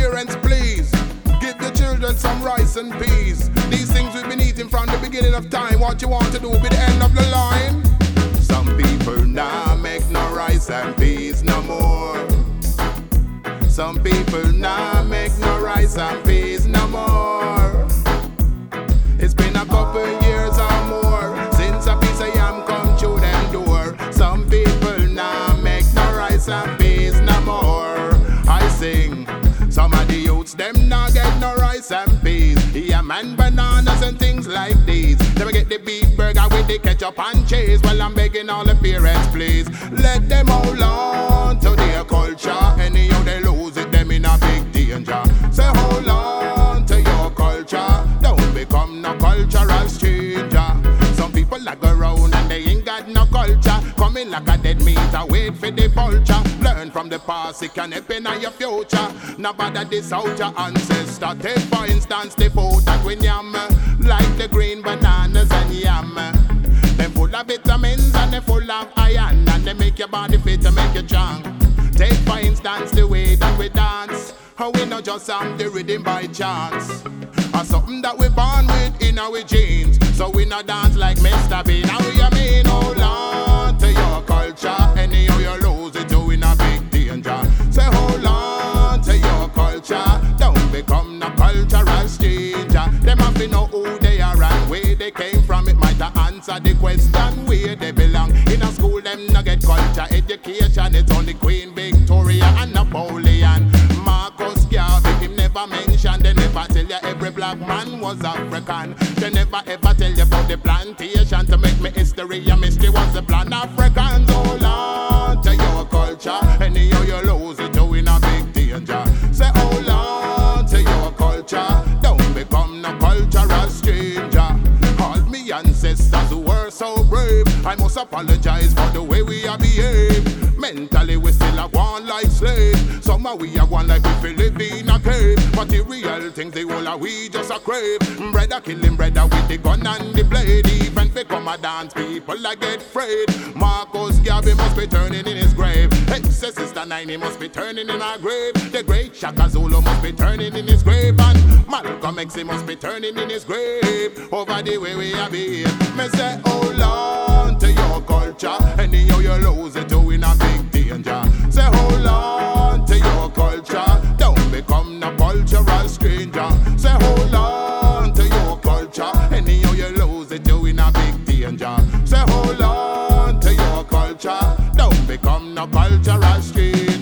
parents, please. Give the children some rice and peas. These things we've been eating from the beginning of time. What you want to do be the end of the line? Some people now make no rice and peas no more. Some people now make no rice and peas no more. It's been a couple years or more since a piece of yam come through them door. Some people now make no rice and peas no more. I sing, some of the youths them now get no rice and peas. Yam and bananas and things like these. They get the beef burger with the ketchup and cheese. Well, I'm begging all the parents, please, let them hold on to their culture. Anyhow they lose it, them in a big danger. Say hold on to your culture. Don't become no cultural stranger. Some people like go round and they ain't got no culture. Coming like a dead meat, I wait for the vulture. Learn from the past, it can help in your future. Now bother this out your ancestor. Take for instance the food that we yam, like the green bananas and yam. Them full of vitamins and they full of iron, and they make your body fit to make you strong. Take for instance the way that we dance. How we not just have the rhythm by chance, or something that we born with in our genes. So we not dance like Mr. Bean. How you mean hold on to your culture? Anyhow you lose it, you in a big danger. Say hold on to your culture. Don't become no cultural stranger. Them have to know who they are and where they came from. It might answer the question where they belong. In a school them no get culture education. It's only Queen Victoria and Napoleon. Marcus Garvey, him never mentioned. They never tell you every black man was African. They never ever tell you about the plantation. To make me history a mystery was the plan. Africans hold on to your culture. Anyhow you lose it, you in a big danger. Say hold on to your culture. Don't become no cultural stranger. All me ancestors who were so brave, I must apologize for the way we are behave. Mentally we still are one like slaves. Somehow we are one like we feel live in a cave. Material things they all are we just a crave. Brother killing brother with the gun and the blade. Even become a dance people I get afraid. Marcus Garvey must be turning in his grave. Sister Nine he must be turning in her grave. The great Shaka Zulu must be turning in his grave. And Malcolm X he must be turning in his grave. Over the way we are behave. Me say hold on to your culture. Anyhow you lose it, you in a big danger. Say hold on to your culture. Don't become no cultural stranger. Say hold on to your culture. Anyhow you lose it, you in a big danger. Say hold on to your culture. Don't become no cultural stranger.